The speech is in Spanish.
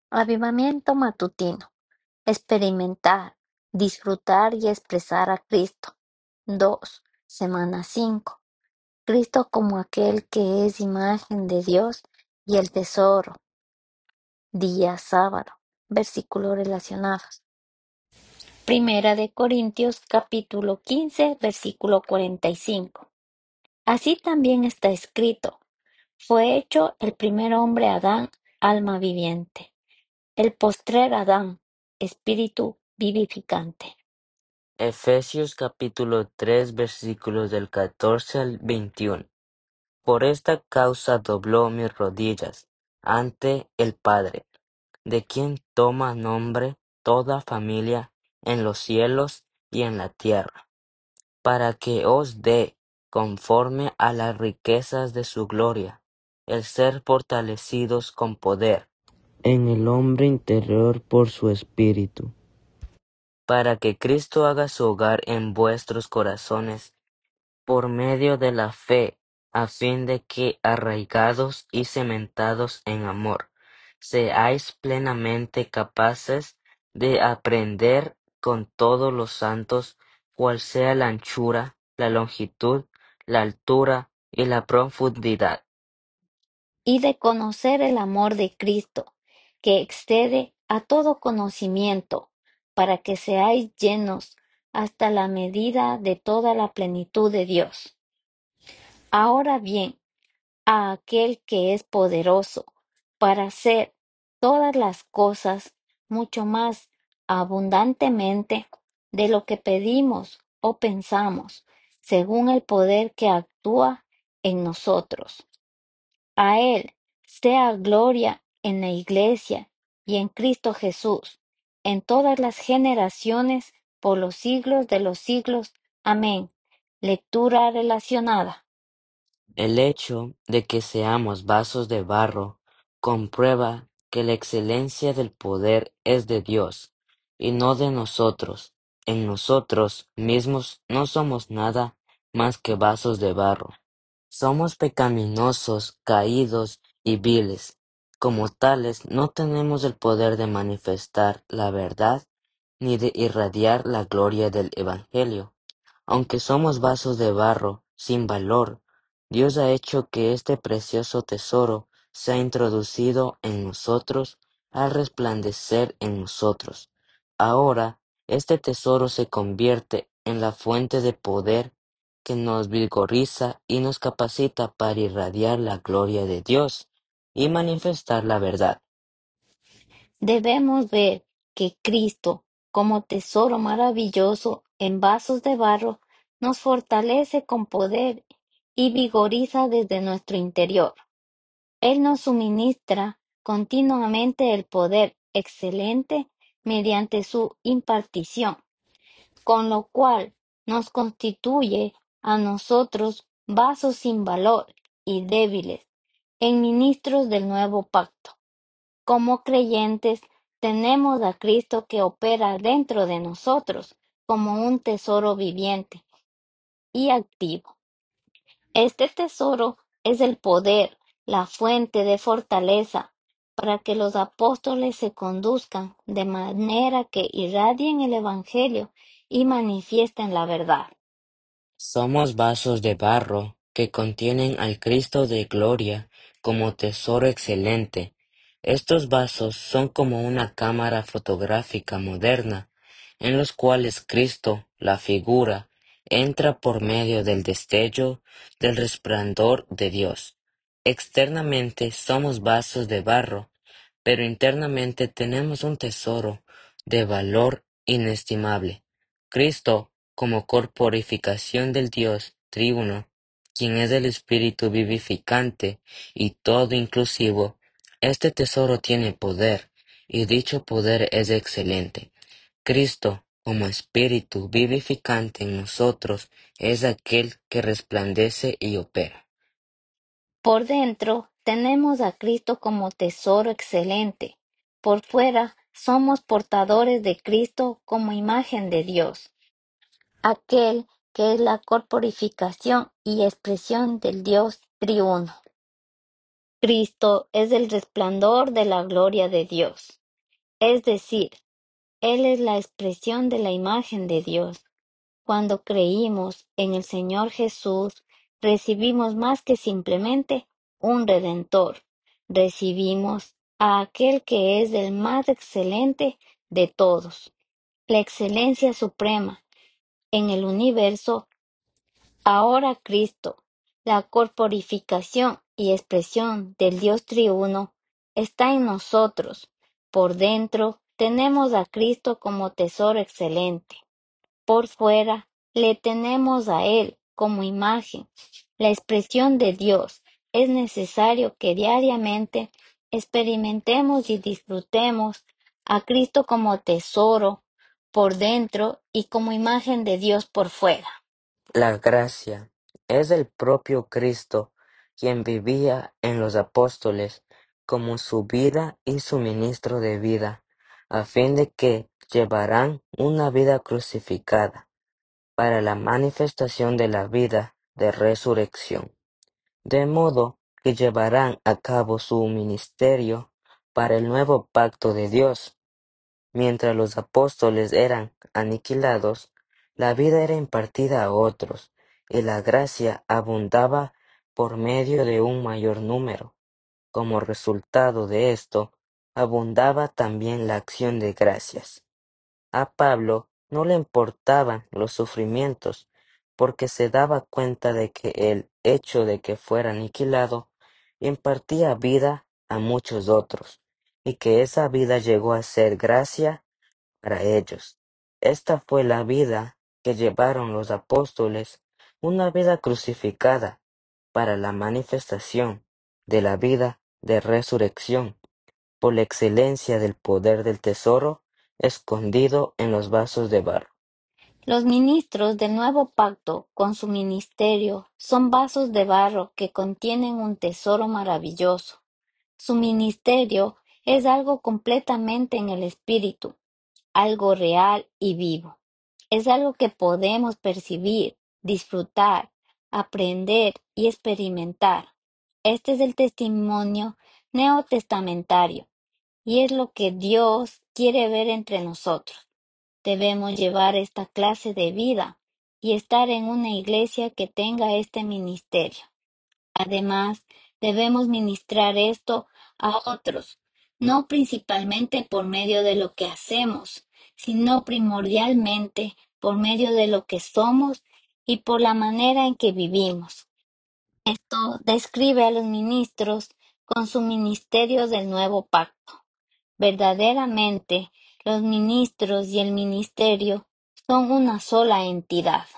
Avivamiento matutino. Experimentar, disfrutar y expresar a Cristo. 2. Semana 5. Cristo como aquel que es imagen de Dios y el tesoro. Día sábado. Versículos relacionados. Primera de Corintios capítulo 15, versículo 45. Así también está escrito: fue hecho el primer hombre Adán, alma viviente; el postrer Adán, espíritu vivificante. Efesios capítulo 3 versículos del 14 al 21. Por esta causa dobló mis rodillas ante el Padre, de quien toma nombre toda familia en los cielos y en la tierra, para que os dé, conforme a las riquezas de su gloria, el ser fortalecidos con poder en el hombre interior por su espíritu, para que Cristo haga su hogar en vuestros corazones por medio de la fe, a fin de que, arraigados y cementados en amor, seáis plenamente capaces de aprender con todos los santos cuál sea la anchura, la longitud, la altura y la profundidad, Y de conocer el amor de Cristo, que excede a todo conocimiento, para que seáis llenos hasta la medida de toda la plenitud de Dios. Ahora bien, a aquel que es poderoso para hacer todas las cosas mucho más abundantemente de lo que pedimos o pensamos, según el poder que actúa en nosotros. A Él sea gloria en la Iglesia y en Cristo Jesús, en todas las generaciones, por los siglos de los siglos. Amén. Lectura relacionada. el hecho de que seamos vasos de barro comprueba que la excelencia del poder es de Dios y no de nosotros. En nosotros mismos no somos nada más que vasos de barro. Somos pecaminosos, caídos y viles. Como tales, no tenemos el poder de manifestar la verdad ni de irradiar la gloria del Evangelio. Aunque somos vasos de barro sin valor, Dios ha hecho que este precioso tesoro sea introducido en nosotros al resplandecer en nosotros. Ahora, este tesoro se convierte en la fuente de poder que nos vigoriza y nos capacita para irradiar la gloria de Dios y manifestar la verdad. Debemos ver que Cristo, como tesoro maravilloso en vasos de barro, nos fortalece con poder y vigoriza desde nuestro interior. Él nos suministra continuamente el poder excelente mediante su impartición, con lo cual nos constituye a nosotros vasos sin valor y débiles, en ministros del nuevo pacto. Como creyentes, tenemos a Cristo que opera dentro de nosotros como un tesoro viviente y activo. Este tesoro es el poder, la fuente de fortaleza para que los apóstoles se conduzcan de manera que irradien el Evangelio y manifiesten la verdad. Somos vasos de barro que contienen al Cristo de gloria como tesoro excelente. Estos vasos son como una cámara fotográfica moderna, en los cuales Cristo, la figura, entra por medio del destello del resplandor de Dios. Externamente somos vasos de barro, pero internamente tenemos un tesoro de valor inestimable. Cristo, como corporificación del Dios triuno, quien es el Espíritu vivificante y todo inclusivo, este tesoro tiene poder, y dicho poder es excelente. Cristo, como Espíritu vivificante en nosotros, es aquel que resplandece y opera. Por dentro tenemos a Cristo como tesoro excelente. Por fuera somos portadores de Cristo como imagen de Dios, aquel que es la corporificación y expresión del Dios triuno. Cristo es el resplandor de la gloria de Dios. Es decir, Él es la expresión de la imagen de Dios. Cuando creímos en el Señor Jesús, recibimos más que simplemente un Redentor. Recibimos a aquel que es el más excelente de todos, la excelencia suprema en el universo. Ahora Cristo, la corporificación y expresión del Dios triuno, está en nosotros. Por dentro tenemos a Cristo como tesoro excelente. Por fuera le tenemos a Él como imagen, la expresión de Dios. Es necesario que diariamente experimentemos y disfrutemos a Cristo como tesoro por dentro y como imagen de Dios por fuera. La gracia es el propio Cristo quien vivía en los apóstoles como su vida y suministro de vida, a fin de que llevarán una vida crucificada para la manifestación de la vida de resurrección, de modo que llevarán a cabo su ministerio para el nuevo pacto de Dios. Mientras los apóstoles eran aniquilados, la vida era impartida a otros, y la gracia abundaba por medio de un mayor número. Como resultado de esto, abundaba también la acción de gracias. A Pablo no le importaban los sufrimientos, porque se daba cuenta de que el hecho de que fuera aniquilado impartía vida a muchos otros, y que esa vida llegó a ser gracia para ellos. Esta fue la vida que llevaron los apóstoles, una vida crucificada para la manifestación de la vida de resurrección, por la excelencia del poder del tesoro escondido en los vasos de barro. Los ministros del nuevo pacto, con su ministerio, son vasos de barro que contienen un tesoro maravilloso. Su ministerio es algo completamente en el espíritu, algo real y vivo. Es algo que podemos percibir, disfrutar, aprender y experimentar. Este es el testimonio neotestamentario y es lo que Dios quiere ver entre nosotros. Debemos llevar esta clase de vida y estar en una iglesia que tenga este ministerio. Además, debemos ministrar esto a otros, no principalmente por medio de lo que hacemos, sino primordialmente por medio de lo que somos y por la manera en que vivimos. Esto describe a los ministros con su ministerio del nuevo pacto. Verdaderamente, los ministros y el ministerio son una sola entidad.